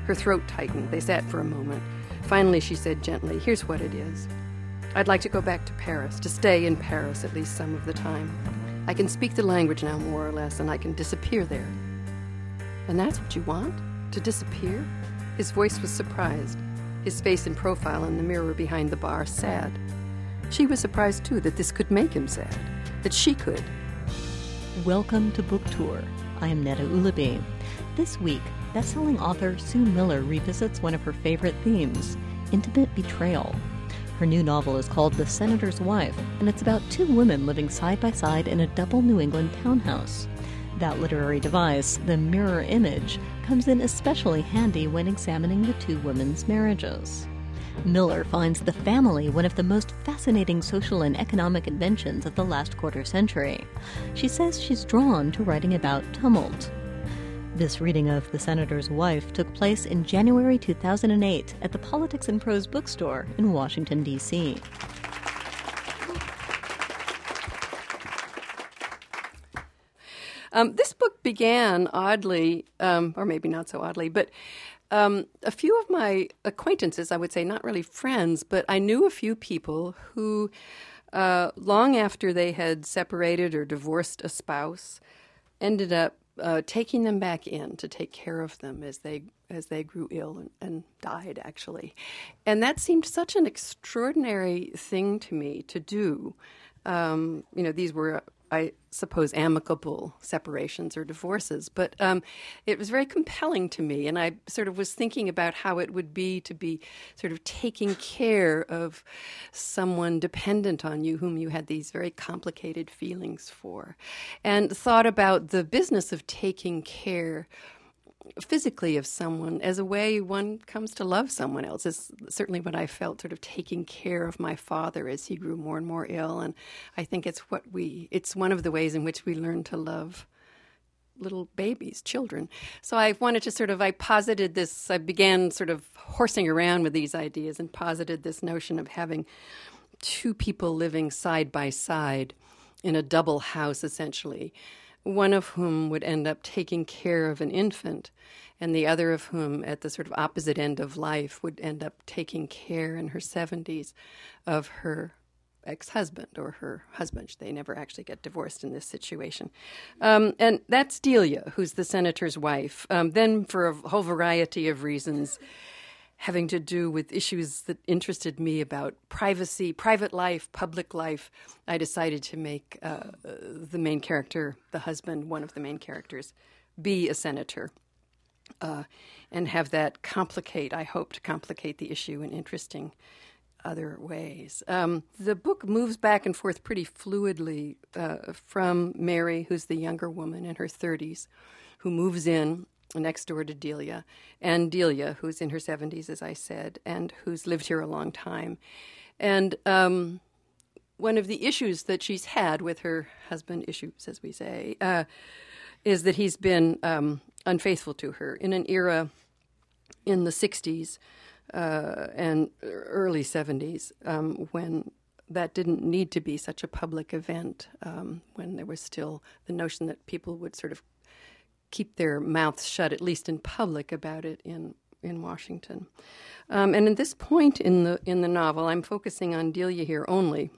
Her throat tightened. They sat for a moment. Finally, she said gently, "Here's what it is. I'd like to go back to Paris, to stay in Paris at least some of the time. I can speak the language now, more or less, and I can disappear there." "And that's what you want? To disappear?" His voice was surprised, his face in profile in the mirror behind the bar sad. She was surprised, too, that this could make him sad, that she could. Welcome to Book Tour. I am Netta Ulaby. This week, best-selling author Sue Miller revisits one of her favorite themes, intimate betrayal. Her new novel is called The Senator's Wife, and it's about two women living side by side in a double New England townhouse. That literary device, the mirror image, comes in especially handy when examining the two women's marriages. Miller finds the family one of the most fascinating social and economic inventions of the last quarter century. She says she's drawn to writing about tumult. This reading of The Senator's Wife took place in January 2008 at the Politics and Prose bookstore in Washington, D.C. This book began oddly, or maybe not so oddly, but a few of my acquaintances, I would say not really friends, but I knew a few people who, long after they had separated or divorced a spouse, ended up taking them back in to take care of them as they grew ill and died, actually. And that seemed such an extraordinary thing to me to do. These were, I suppose, amicable separations or divorces, but it was very compelling to me, and I sort of was thinking about how it would be to be sort of taking care of someone dependent on you whom you had these very complicated feelings for, and thought about the business of taking care physically of someone as a way one comes to love someone else. Is certainly what I felt, sort of taking care of my father as he grew more and more ill. And I think it's one of the ways in which we learn to love little babies, children. So I wanted to I posited this, I began sort of horsing around with these ideas and posited this notion of having two people living side by side in a double house, essentially, one of whom would end up taking care of an infant, and the other of whom, at the sort of opposite end of life, would end up taking care in her 70s of her ex-husband or her husband. They never actually get divorced in this situation. And that's Delia, who's the senator's wife. Then, for a whole variety of reasons, having to do with issues that interested me about privacy, private life, public life, I decided to make the main character, the husband, one of the main characters, be a senator and have that complicate the issue in interesting other ways. The book moves back and forth pretty fluidly from Mary, who's the younger woman in her 30s, who moves in next door to Delia, and Delia, who's in her 70s, as I said, and who's lived here a long time. And one of the issues that she's had with her husband, issues, as we say, is that he's been unfaithful to her in an era in the 60s and early 70s when that didn't need to be such a public event, when there was still the notion that people would sort of keep their mouths shut, at least in public, about it in Washington. And at this point in the novel, I'm focusing on Delia here only.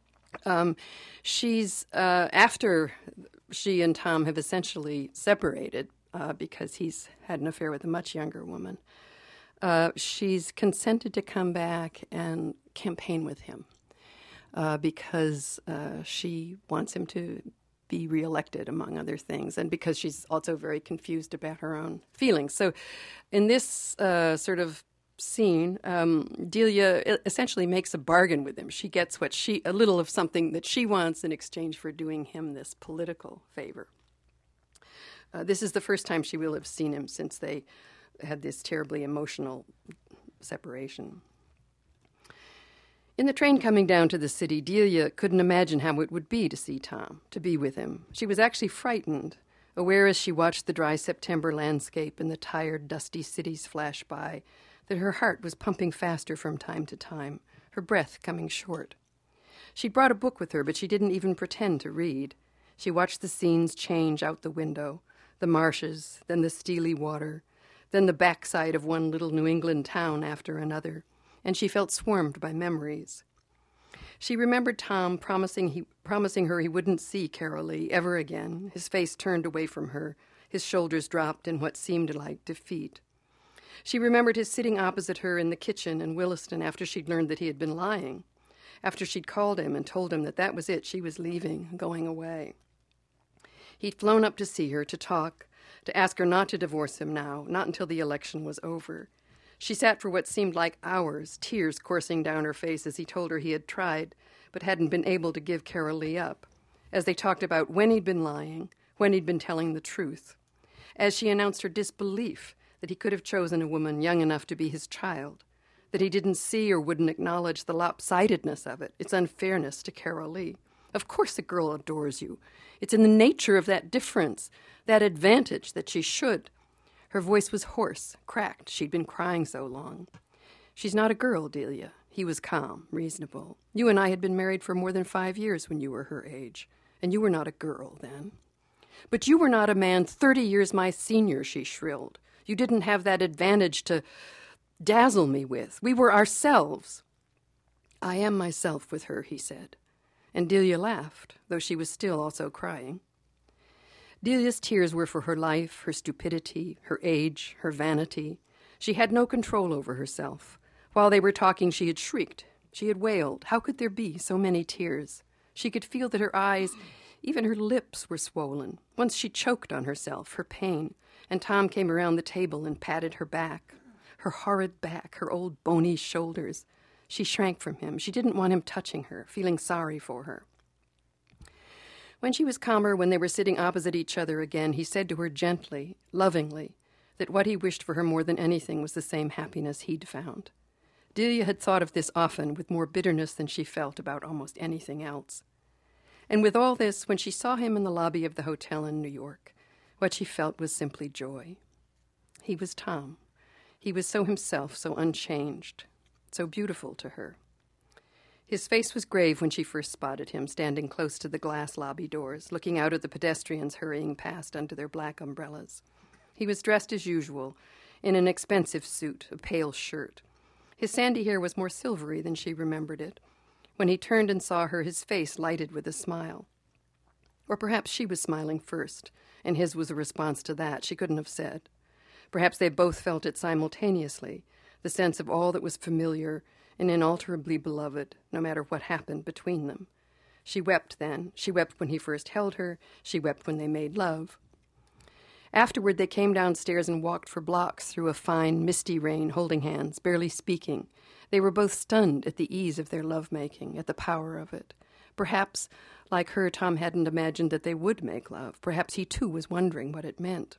She's after she and Tom have essentially separated because he's had an affair with a much younger woman. She's consented to come back and campaign with him because she wants him to be reelected, among other things, and because she's also very confused about her own feelings. So in this sort of scene, Delia essentially makes a bargain with him. She gets a little of something that she wants in exchange for doing him this political favor. This is the first time she will have seen him since they had this terribly emotional separation. In the train coming down to the city, Delia couldn't imagine how it would be to see Tom, to be with him. She was actually frightened, aware as she watched the dry September landscape and the tired, dusty cities flash by, that her heart was pumping faster from time to time, her breath coming short. She'd brought a book with her, but she didn't even pretend to read. She watched the scenes change out the window, the marshes, then the steely water, then the backside of one little New England town after another, and she felt swarmed by memories. She remembered Tom promising her he wouldn't see Carol Lee ever again, his face turned away from her, his shoulders dropped in what seemed like defeat. She remembered his sitting opposite her in the kitchen in Williston after she'd learned that he had been lying, after she'd called him and told him that was it, she was leaving, going away. He'd flown up to see her, to talk, to ask her not to divorce him now, not until the election was over. She sat for what seemed like hours, tears coursing down her face as he told her he had tried, but hadn't been able to give Carol Lee up, as they talked about when he'd been lying, when he'd been telling the truth, as she announced her disbelief that he could have chosen a woman young enough to be his child, that he didn't see or wouldn't acknowledge the lopsidedness of it, its unfairness to Carol Lee. Of course a girl adores you. It's in the nature of that difference, that advantage, that she should. Her voice was hoarse, cracked. She'd been crying so long. She's not a girl, Delia. He was calm, reasonable. You and I had been married for more than 5 years when you were her age, and you were not a girl then. But you were not a man 30 years my senior, she shrilled. You didn't have that advantage to dazzle me with. We were ourselves. I am myself with her, he said. And Delia laughed, though she was still also crying. Delia's tears were for her life, her stupidity, her age, her vanity. She had no control over herself. While they were talking, she had shrieked. She had wailed. How could there be so many tears? She could feel that her eyes, even her lips, were swollen. Once she choked on herself, her pain, and Tom came around the table and patted her back, her horrid back, her old bony shoulders. She shrank from him. She didn't want him touching her, feeling sorry for her. When she was calmer, when they were sitting opposite each other again, he said to her gently, lovingly, that what he wished for her more than anything was the same happiness he'd found. Delia had thought of this often, with more bitterness than she felt about almost anything else. And with all this, when she saw him in the lobby of the hotel in New York, what she felt was simply joy. He was Tom. He was so himself, so unchanged, so beautiful to her. His face was grave when she first spotted him, standing close to the glass lobby doors, looking out at the pedestrians hurrying past under their black umbrellas. He was dressed as usual, in an expensive suit, a pale shirt. His sandy hair was more silvery than she remembered it. When he turned and saw her, his face lighted with a smile. Or perhaps she was smiling first, and his was a response to that. She couldn't have said. Perhaps they both felt it simultaneously, the sense of all that was familiar and inalterably beloved, no matter what happened between them. She wept then. She wept when he first held her. She wept when they made love. Afterward, they came downstairs and walked for blocks through a fine, misty rain, holding hands, barely speaking. They were both stunned at the ease of their lovemaking, at the power of it. Perhaps, like her, Tom hadn't imagined that they would make love. Perhaps he, too, was wondering what it meant.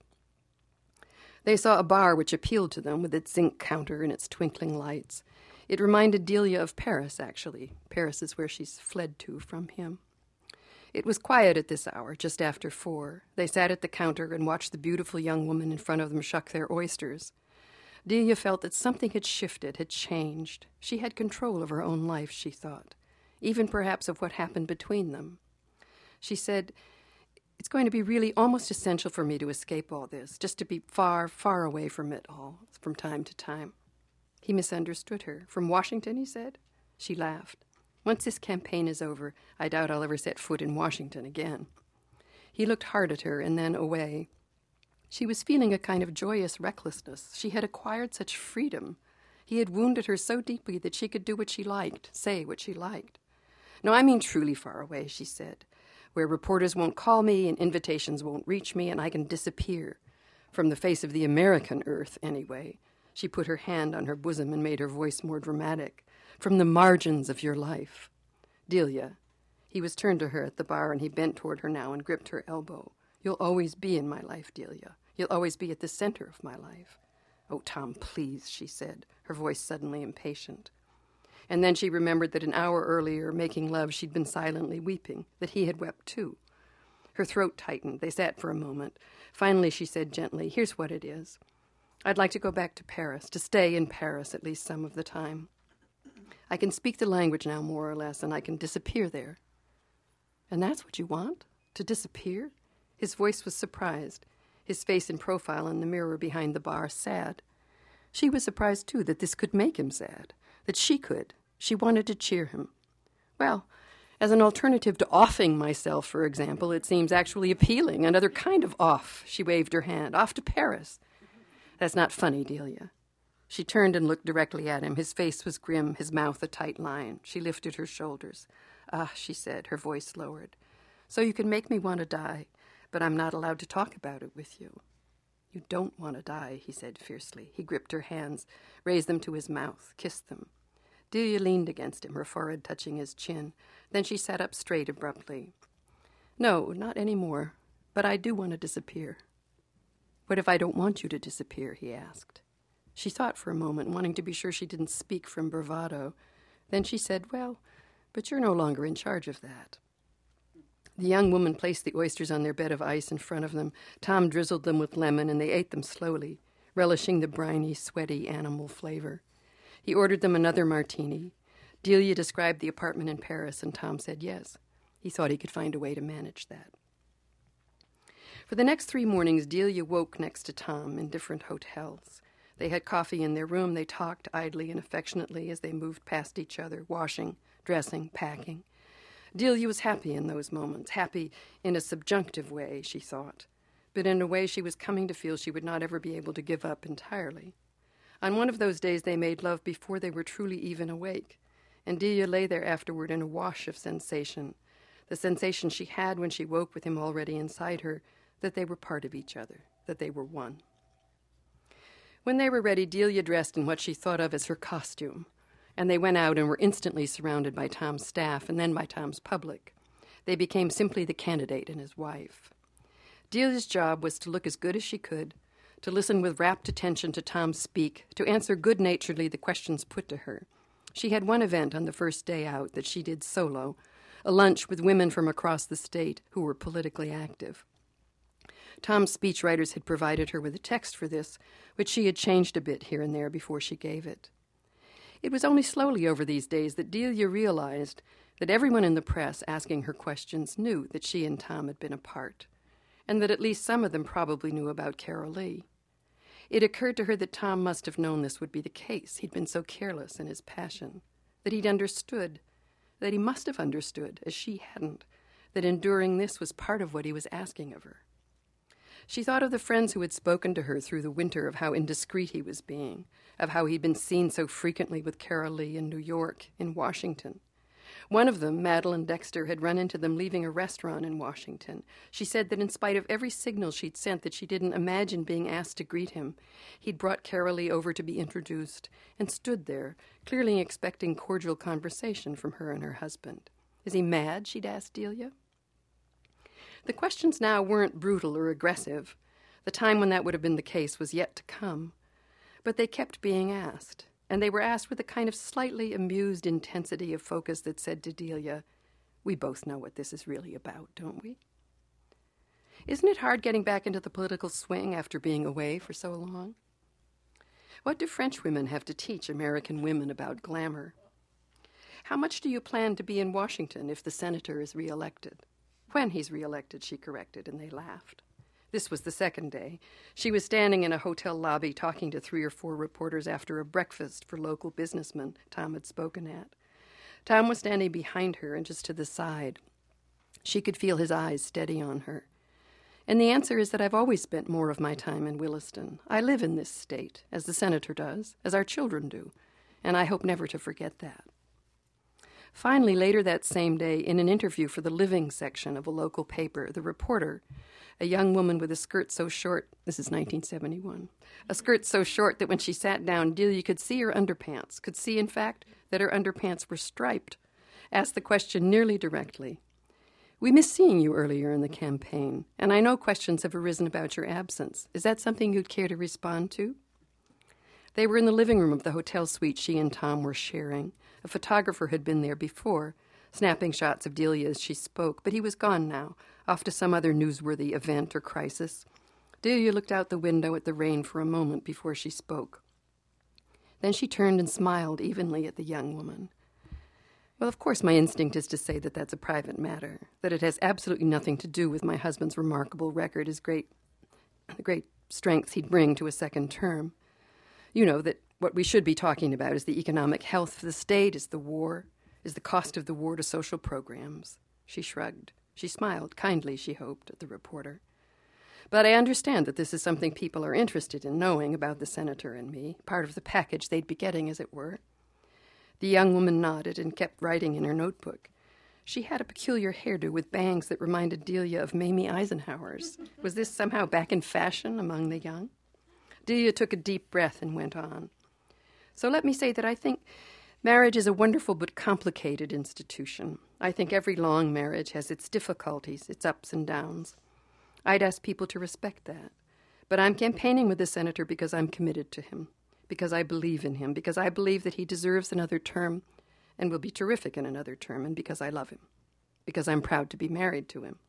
They saw a bar which appealed to them, with its zinc counter and its twinkling lights. It reminded Delia of Paris, actually. Paris is where she's fled to from him. It was quiet at this hour, just after 4. They sat at the counter and watched the beautiful young woman in front of them shuck their oysters. Delia felt that something had shifted, had changed. She had control of her own life, she thought, even perhaps of what happened between them. She said, "It's going to be really almost essential for me to escape all this, just to be far, far away from it all, from time to time." He misunderstood her. "From Washington," he said. She laughed. "Once this campaign is over, I doubt I'll ever set foot in Washington again." He looked hard at her and then away. She was feeling a kind of joyous recklessness. She had acquired such freedom. He had wounded her so deeply that she could do what she liked, say what she liked. "No, I mean truly far away," she said, "where reporters won't call me and invitations won't reach me and I can disappear. From the face of the American earth, anyway." She put her hand on her bosom and made her voice more dramatic. "From the margins of your life. Delia." He was turned to her at the bar, and he bent toward her now and gripped her elbow. "You'll always be in my life, Delia. You'll always be at the center of my life." "Oh, Tom, please," she said, her voice suddenly impatient. And then she remembered that an hour earlier, making love, she'd been silently weeping, that he had wept too. Her throat tightened. They sat for a moment. Finally, she said gently, "Here's what it is. I'd like to go back to Paris, to stay in Paris at least some of the time. I can speak the language now, more or less, and I can disappear there." "And that's what you want? To disappear?" His voice was surprised. his face in profile in the mirror behind the bar, sad. She was surprised, too, that this could make him sad, that she could. She wanted to cheer him. Well, as an alternative to offing myself, for example, it seems actually appealing, another kind of off. She waved her hand. Off to Paris. That's not funny, Delia. She turned and looked directly at him. His face was grim, his mouth a tight line. She lifted her shoulders. Ah, she said, her voice lowered. So you can make me want to die, but I'm not allowed to talk about it with you. You don't want to die, he said fiercely. He gripped her hands, raised them to his mouth, kissed them. Delia leaned against him, her forehead touching his chin. Then she sat up straight abruptly. No, not any more, but I do want to disappear. What if I don't want you to disappear, he asked. She thought for a moment, wanting to be sure she didn't speak from bravado. Then she said, well, but you're no longer in charge of that. The young woman placed the oysters on their bed of ice in front of them. Tom drizzled them with lemon, and they ate them slowly, relishing the briny, sweaty animal flavor. He ordered them another martini. Delia described the apartment in Paris, and Tom said yes. He thought he could find a way to manage that. For the next 3 mornings, Delia woke next to Tom in different hotels. They had coffee in their room. They talked idly and affectionately as they moved past each other, washing, dressing, packing. Delia was happy in those moments, happy in a subjunctive way, she thought, but in a way she was coming to feel she would not ever be able to give up entirely. On one of those days they made love before they were truly even awake, and Delia lay there afterward in a wash of sensation, the sensation she had when she woke with him already inside her, that they were part of each other, that they were one. When they were ready, Delia dressed in what she thought of as her costume, and they went out and were instantly surrounded by Tom's staff and then by Tom's public. They became simply the candidate and his wife. Delia's job was to look as good as she could, to listen with rapt attention to Tom speak, to answer good-naturedly the questions put to her. She had one event on the first day out that she did solo, a lunch with women from across the state who were politically active. Tom's speechwriters had provided her with a text for this, which she had changed a bit here and there before she gave it. It was only slowly over these days that Delia realized that everyone in the press asking her questions knew that she and Tom had been apart, and that at least some of them probably knew about Carol Lee. It occurred to her that Tom must have known this would be the case. He'd been so careless in his passion, that he'd understood, that he must have understood, as she hadn't, that enduring this was part of what he was asking of her. She thought of the friends who had spoken to her through the winter, of how indiscreet he was being, of how he'd been seen so frequently with Carol Lee in New York, in Washington. One of them, Madeline Dexter, had run into them leaving a restaurant in Washington. She said that in spite of every signal she'd sent that she didn't imagine being asked to greet him, he'd brought Carol Lee over to be introduced and stood there, clearly expecting cordial conversation from her and her husband. Is he mad? She'd asked Delia. The questions now weren't brutal or aggressive. The time when that would have been the case was yet to come. But they kept being asked, and they were asked with a kind of slightly amused intensity of focus that said to Delia, we both know what this is really about, don't we? Isn't it hard getting back into the political swing after being away for so long? What do French women have to teach American women about glamour? How much do you plan to be in Washington if the senator is reelected? When he's reelected, she corrected, and they laughed. This was the second day. She was standing in a hotel lobby talking to 3 or 4 reporters after a breakfast for local businessmen Tom had spoken at. Tom was standing behind her and just to the side. She could feel his eyes steady on her. And the answer is that I've always spent more of my time in Williston. I live in this state, as the senator does, as our children do, and I hope never to forget that. Finally, later that same day, in an interview for the living section of a local paper, the reporter, a young woman with a skirt so short, this is 1971, a skirt so short that when she sat down, Delia could see her underpants, could see, in fact, that her underpants were striped, asked the question nearly directly. We missed seeing you earlier in the campaign, and I know questions have arisen about your absence. Is that something you'd care to respond to? They were in the living room of the hotel suite she and Tom were sharing. A photographer had been there before, snapping shots of Delia as she spoke, but he was gone now, off to some other newsworthy event or crisis. Delia looked out the window at the rain for a moment before she spoke. Then she turned and smiled evenly at the young woman. Well, of course, my instinct is to say that that's a private matter, that it has absolutely nothing to do with my husband's remarkable record, his great the great strength he'd bring to a second term. You know that what we should be talking about is the economic health of the state, is the war, is the cost of the war to social programs. She shrugged. She smiled, kindly, she hoped, at the reporter. But I understand that this is something people are interested in knowing about the senator and me, part of the package they'd be getting, as it were. The young woman nodded and kept writing in her notebook. She had a peculiar hairdo with bangs that reminded Delia of Mamie Eisenhower's. Was this somehow back in fashion among the young? Delia took a deep breath and went on. So let me say that I think marriage is a wonderful but complicated institution. I think every long marriage has its difficulties, its ups and downs. I'd ask people to respect that. But I'm campaigning with the senator because I'm committed to him, because I believe in him, because I believe that he deserves another term and will be terrific in another term, and because I love him, because I'm proud to be married to him.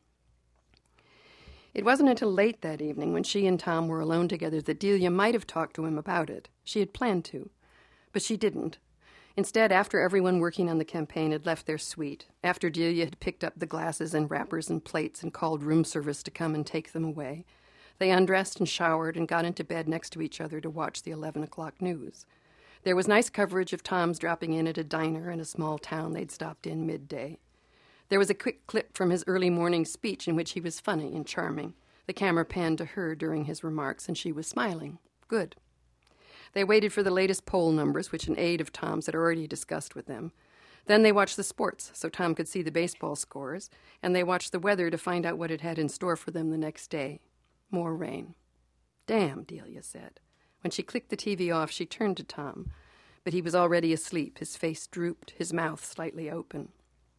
It wasn't until late that evening, when she and Tom were alone together, that Delia might have talked to him about it. She had planned to, but she didn't. Instead, after everyone working on the campaign had left their suite, after Delia had picked up the glasses and wrappers and plates and called room service to come and take them away, they undressed and showered and got into bed next to each other to watch the 11 o'clock news. There was nice coverage of Tom's dropping in at a diner in a small town they'd stopped in midday. There was a quick clip from his early morning speech in which he was funny and charming. The camera panned to her during his remarks, and she was smiling. Good. They waited for the latest poll numbers, which an aide of Tom's had already discussed with them. Then they watched the sports, so Tom could see the baseball scores, and they watched the weather to find out what it had in store for them the next day. More rain. Damn, Delia said. When she clicked the TV off, she turned to Tom, but he was already asleep, his face drooped, his mouth slightly open.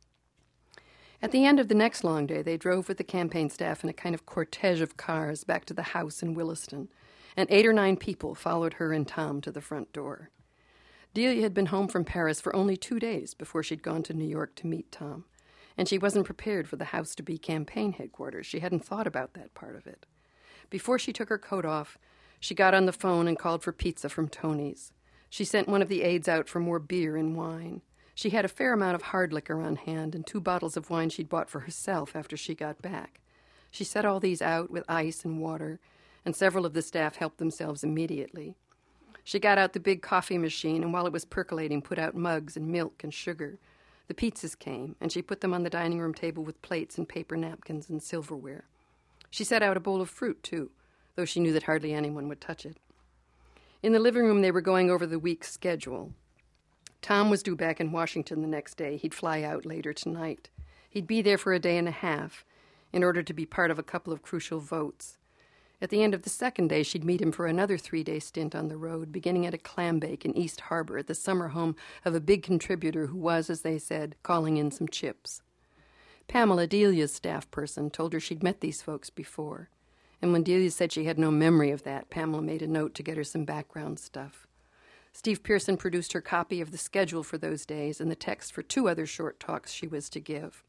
At the end of the next long day, they drove with the campaign staff in a kind of cortege of cars back to the house in Williston, and 8 or 9 people followed her and Tom to the front door. Delia had been home from Paris for only 2 days before she'd gone to New York to meet Tom, and she wasn't prepared for the house to be campaign headquarters. She hadn't thought about that part of it. Before she took her coat off, she got on the phone and called for pizza from Tony's. She sent one of the aides out for more beer and wine. She had a fair amount of hard liquor on hand and 2 bottles of wine she'd bought for herself after she got back. She set all these out with ice and water, and several of the staff helped themselves immediately. She got out the big coffee machine, and while it was percolating, put out mugs and milk and sugar. The pizzas came, and she put them on the dining room table with plates and paper napkins and silverware. She set out a bowl of fruit, too, though she knew that hardly anyone would touch it. In the living room, they were going over the week's schedule. Tom was due back in Washington the next day. He'd fly out later tonight. He'd be there for a day and a half in order to be part of a couple of crucial votes. At the end of the second day, she'd meet him for another 3-day stint on the road, beginning at a clam bake in East Harbor at the summer home of a big contributor who was, as they said, calling in some chips. Pamela, Delia's staff person, told her she'd met these folks before. And when Delia said she had no memory of that, Pamela made a note to get her some background stuff. Steve Pearson produced her copy of the schedule for those days and the text for 2 other short talks she was to give.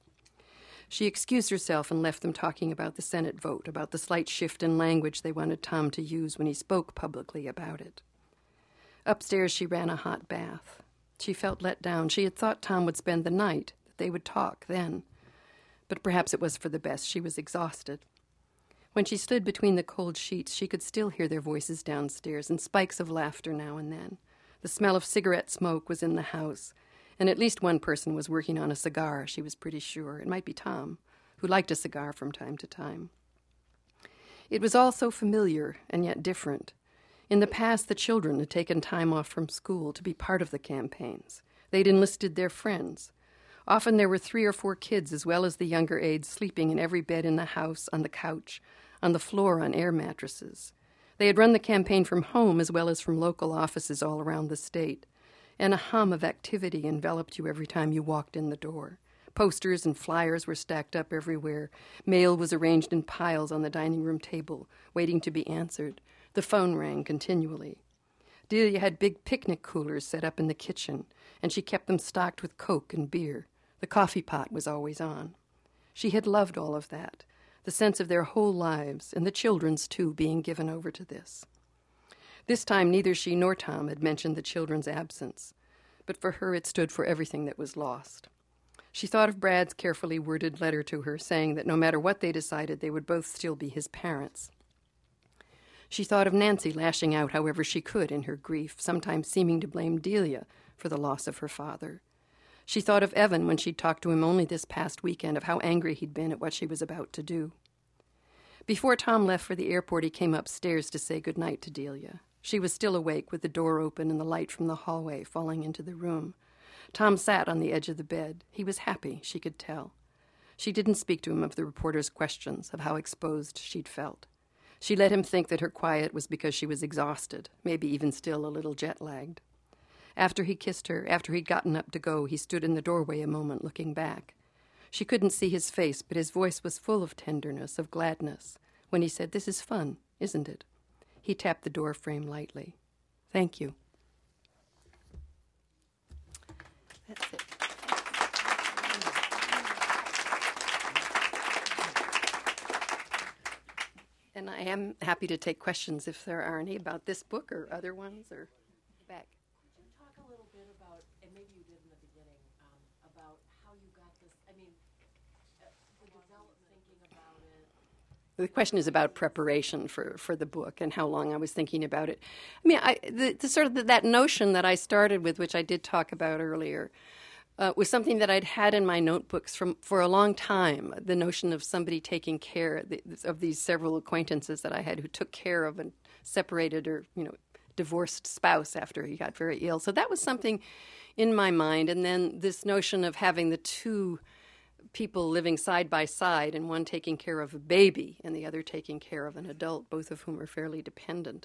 She excused herself and left them talking about the Senate vote, about the slight shift in language they wanted Tom to use when he spoke publicly about it. Upstairs, she ran a hot bath. She felt let down. She had thought Tom would spend the night, that they would talk then. But perhaps it was for the best. She was exhausted. When she stood between the cold sheets, she could still hear their voices downstairs and spikes of laughter now and then. The smell of cigarette smoke was in the house, and at least one person was working on a cigar, she was pretty sure. It might be Tom, who liked a cigar from time to time. It was all so familiar and yet different. In the past, the children had taken time off from school to be part of the campaigns. They'd enlisted their friends. Often there were 3 or 4 kids, as well as the younger aides, sleeping in every bed in the house, on the couch, on the floor on air mattresses. They had run the campaign from home as well as from local offices all around the state, and a hum of activity enveloped you every time you walked in the door. Posters and flyers were stacked up everywhere. Mail was arranged in piles on the dining room table, waiting to be answered. The phone rang continually. Delia had big picnic coolers set up in the kitchen, and she kept them stocked with Coke and beer. The coffee pot was always on. She had loved all of that, the sense of their whole lives, and the children's, too, being given over to this. This time, neither she nor Tom had mentioned the children's absence, but for her it stood for everything that was lost. She thought of Brad's carefully worded letter to her, saying that no matter what they decided, they would both still be his parents. She thought of Nancy lashing out however she could in her grief, sometimes seeming to blame Delia for the loss of her father. She thought of Evan when she'd talked to him only this past weekend, of how angry he'd been at what she was about to do. Before Tom left for the airport, he came upstairs to say goodnight to Delia. She was still awake with the door open and the light from the hallway falling into the room. Tom sat on the edge of the bed. He was happy, she could tell. She didn't speak to him of the reporter's questions, of how exposed she'd felt. She let him think that her quiet was because she was exhausted, maybe even still a little jet-lagged. After he kissed her, after he'd gotten up to go, he stood in the doorway a moment looking back. She couldn't see his face, but his voice was full of tenderness, of gladness, when he said, "This is fun, isn't it?" He tapped the door frame lightly. "Thank you." That's it. And I am happy to take questions if there are any about this book or other ones or back. Could you talk a little bit about, and maybe you did in the beginning, about how you got this, the development, thinking about it. The question is about preparation for the book and how long I was thinking about it. I mean, that notion that I started with, which I did talk about earlier, was something that I'd had in my notebooks for a long time, the notion of somebody taking care of these several acquaintances that I had who took care of a separated or, divorced spouse after he got very ill. So that was something in my mind. And then this notion of having the two people living side by side and one taking care of a baby and the other taking care of an adult, both of whom are fairly dependent,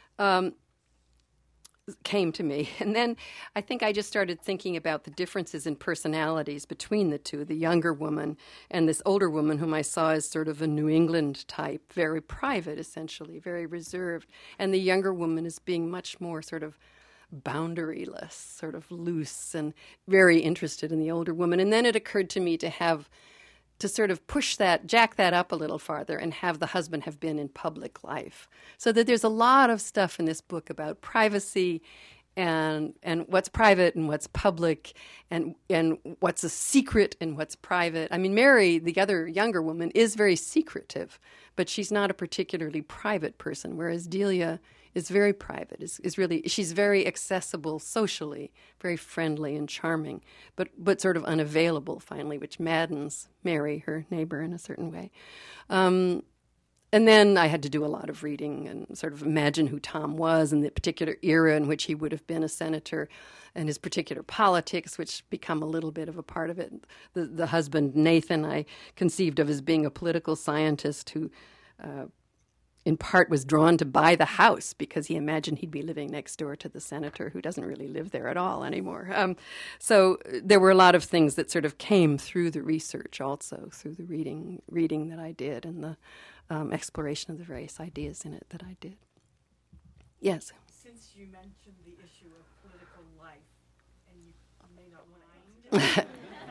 came to me. And then I think I just started thinking about the differences in personalities between the two, the younger woman and this older woman whom I saw as sort of a New England type, very private, essentially, very reserved, and the younger woman as being much more sort of boundaryless, sort of loose and very interested in the older woman. And then it occurred to me to sort of jack that up a little farther and have the husband have been in public life. So that there's a lot of stuff in this book about privacy and what's private and what's public and what's a secret and what's private. I mean, Mary, the other younger woman, is very secretive, but she's not a particularly private person, whereas Delia is very private, she's very accessible socially, very friendly and charming, but sort of unavailable finally, which maddens Mary, her neighbor, in a certain way. And then I had to do a lot of reading and sort of imagine who Tom was and the particular era in which he would have been a senator and his particular politics, which become a little bit of a part of it. The husband, Nathan, I conceived of as being a political scientist who in part was drawn to buy the house because he imagined he'd be living next door to the senator who doesn't really live there at all anymore. So there were a lot of things that sort of came through the research also, through the reading that I did and the exploration of the various ideas in it that I did. Yes? Since you mentioned the issue of political life, and you may not mind,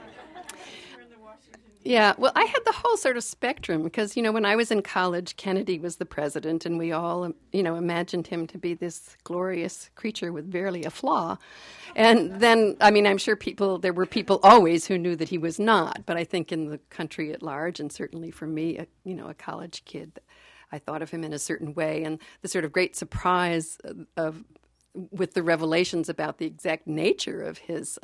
Yeah, well, I had the whole sort of spectrum because, when I was in college, Kennedy was the president, and we all, imagined him to be this glorious creature with barely a flaw. And then, I'm sure there were people always who knew that he was not, but I think in the country at large, and certainly for me, a college kid, I thought of him in a certain way, and the sort of great surprise with the revelations about the exact nature of his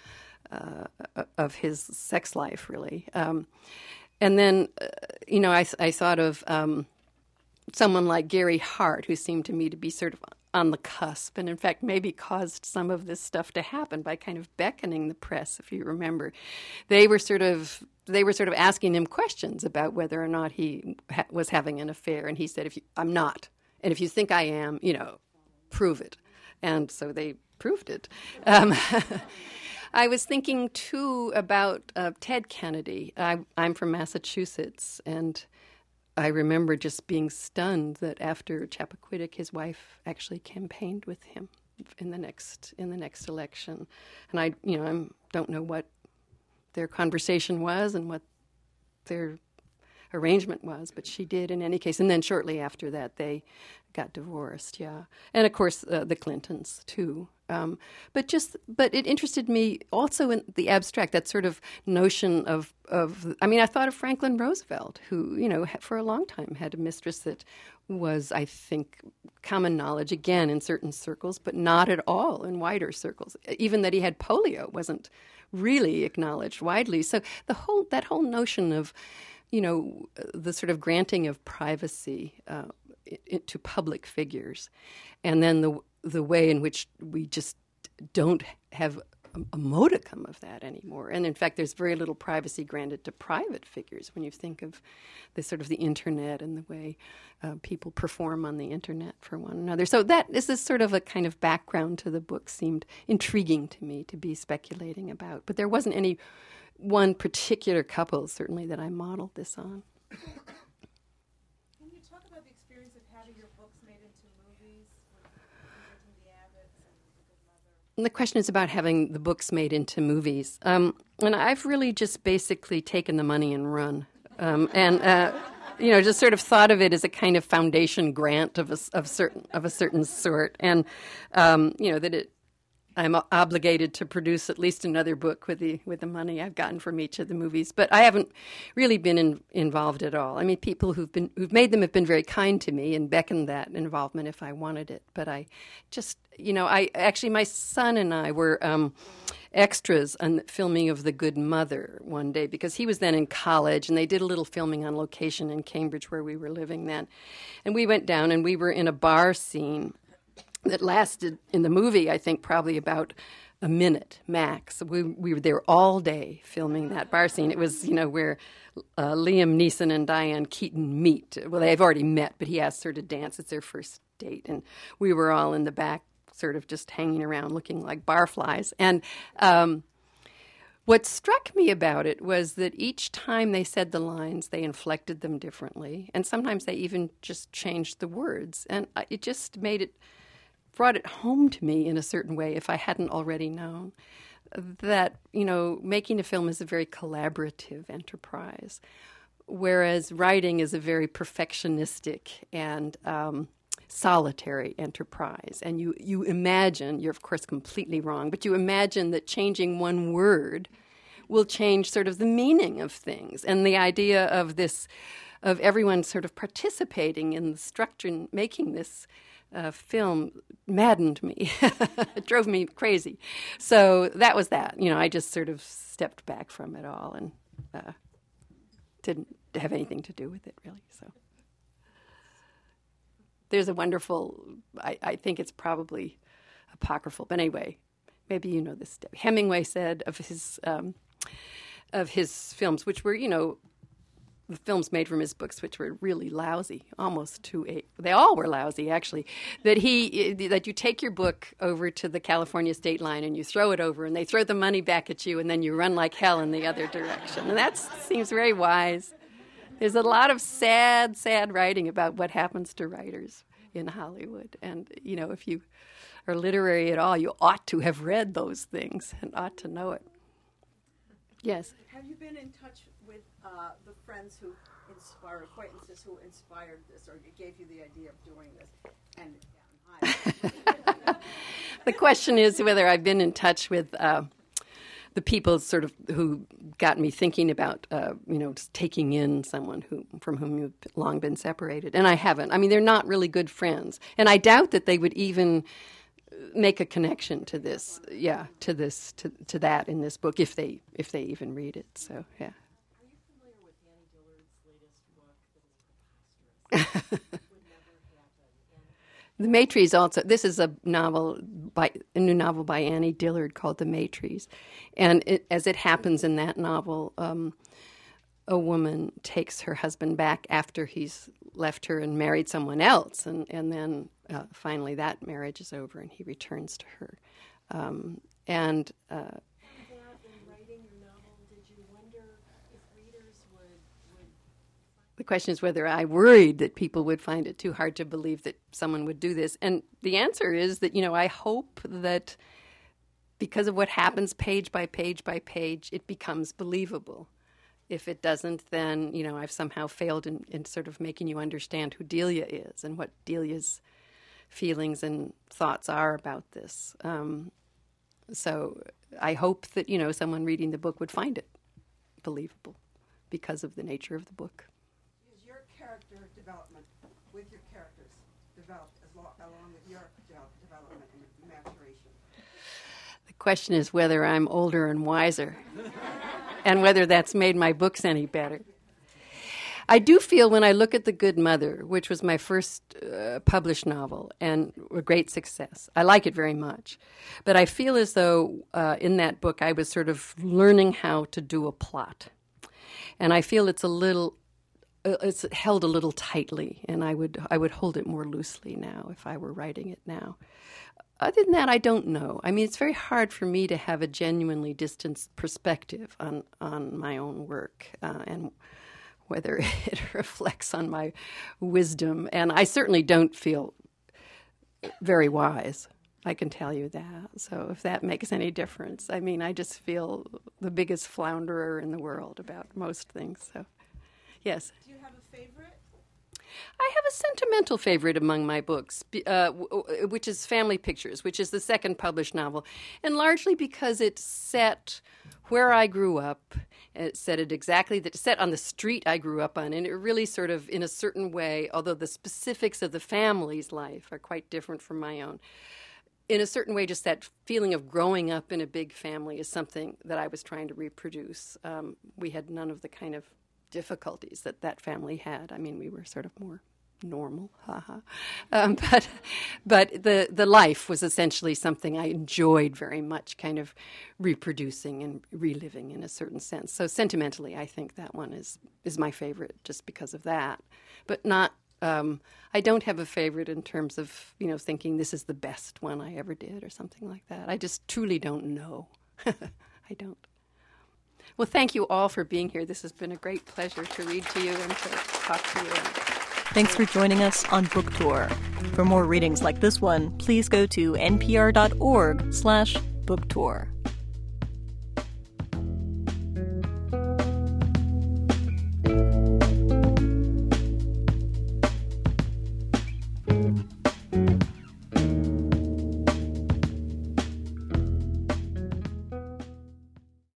sex life, really. And then, I thought of someone like Gary Hart, who seemed to me to be sort of on the cusp, and in fact maybe caused some of this stuff to happen by kind of beckoning the press, if you remember. They were sort of asking him questions about whether or not he was having an affair, and he said, I'm not. And if you think I am, prove it. And so they proved it. I was thinking, too, about Ted Kennedy. I'm from Massachusetts, and I remember just being stunned that after Chappaquiddick, his wife actually campaigned with him in the next election. And I don't know what their conversation was and what their arrangement was, but she did in any case. And then shortly after that, they got divorced, yeah. And of course, the Clintons, too. But it interested me also in the abstract, that sort of notion of I mean, I thought of Franklin Roosevelt, who, for a long time had a mistress that was, I think, common knowledge, again, in certain circles, but not at all in wider circles. Even that he had polio wasn't really acknowledged widely. So that whole notion of, the sort of granting of privacy to public figures, and then the way in which we just don't have a modicum of that anymore. And in fact, there's very little privacy granted to private figures when you think of the internet and the way people perform on the internet for one another. So this is sort of a kind of background to the book, seemed intriguing to me to be speculating about. But there wasn't any one particular couple, certainly, that I modeled this on. Can you talk about the experience of having your books made into movies, with the Abbotts and The Good Mother? And the question is about having the books made into movies. And I've really just basically taken the money and run. Just sort of thought of it as a kind of foundation grant of a certain sort. And, I'm obligated to produce at least another book with the money I've gotten from each of the movies, but I haven't really been involved at all. I mean, people who've made them have been very kind to me and beckoned that involvement if I wanted it. But I just, my son and I were extras on the filming of The Good Mother one day, because he was then in college, and they did a little filming on location in Cambridge where we were living then, and we went down and we were in a bar scene that lasted in the movie, I think, probably about a minute max. We were there all day filming that bar scene. It was, where Liam Neeson and Diane Keaton meet. Well, they've already met, but he asks her to dance. It's their first date. And we were all in the back, sort of just hanging around looking like barflies. And what struck me about it was that each time they said the lines, they inflected them differently. And sometimes they even just changed the words. And it just brought it home to me in a certain way, if I hadn't already known, that, making a film is a very collaborative enterprise, whereas writing is a very perfectionistic and solitary enterprise. And you imagine, you're of course completely wrong, but you imagine that changing one word will change sort of the meaning of things. And the idea of everyone sort of participating in the structure and making this film maddened me. It drove me crazy. So that was that. I just sort of stepped back from it all and didn't have anything to do with it, really. So there's a wonderful, I think it's probably apocryphal, but anyway, maybe you know this. Hemingway said of his films, which were, the films made from his books, which were really lousy, they all were lousy, actually, that you take your book over to the California state line and you throw it over and they throw the money back at you and then you run like hell in the other direction. And that seems very wise. There's a lot of sad, sad writing about what happens to writers in Hollywood. And, if you are literary at all, you ought to have read those things and ought to know it. Yes? Have you been in touch with the friends acquaintances who inspired this or gave you the idea of doing this? And the question is whether I've been in touch with the people sort of who got me thinking about, just taking in someone from whom you've long been separated. And I haven't. I mean, they're not really good friends. And I doubt that they would even make a connection to this, to that in this book, if they even read it. So, yeah. Are you familiar with Annie Dillard's latest book that is preposterous? It would never happen. The Maitreys also. This is a new novel by Annie Dillard called The Maitreys, and as it happens in that novel, a woman takes her husband back after he's left her and married someone else, and then finally that marriage is over and he returns to her. In writing your novel, did you wonder if readers would the question is whether I worried that people would find it too hard to believe that someone would do this. And the answer is that, I hope that because of what happens page by page by page, it becomes believable. If it doesn't, then, I've somehow failed in sort of making you understand who Delia is and what Delia's feelings and thoughts are about this. So I hope that, someone reading the book would find it believable because of the nature of the book. Is your character development with your characters developed along with your development and maturation? The question is whether I'm older and wiser and whether that's made my books any better. I do feel when I look at The Good Mother, which was my first published novel and a great success, I like it very much. But I feel as though in that book I was sort of learning how to do a plot. And I feel it's held a little tightly, and I would hold it more loosely now if I were writing it now. Other than that, I don't know. I mean, it's very hard for me to have a genuinely distanced perspective on my own work and whether it reflects on my wisdom. And I certainly don't feel very wise, I can tell you that. So if that makes any difference. I mean, I just feel the biggest flounderer in the world about most things. So, yes. Do you have a favorite? I have a sentimental favorite among my books, which is Family Pictures, which is the second published novel, and largely because it's set where I grew up. It set on the street I grew up on, and it really sort of, in a certain way, although the specifics of the family's life are quite different from my own, in a certain way, just that feeling of growing up in a big family is something that I was trying to reproduce. We had none of the kind of difficulties that family had. I mean, we were sort of more normal, but the life was essentially something I enjoyed very much, kind of reproducing and reliving in a certain sense. So sentimentally, I think that one is my favorite just because of that. But not, I don't have a favorite in terms of, thinking this is the best one I ever did or something like that. I just truly don't know. I don't. Well, thank you all for being here. This has been a great pleasure to read to you and to talk to you. Thanks for joining us on Book Tour. For more readings like this one, please go to npr.org/booktour.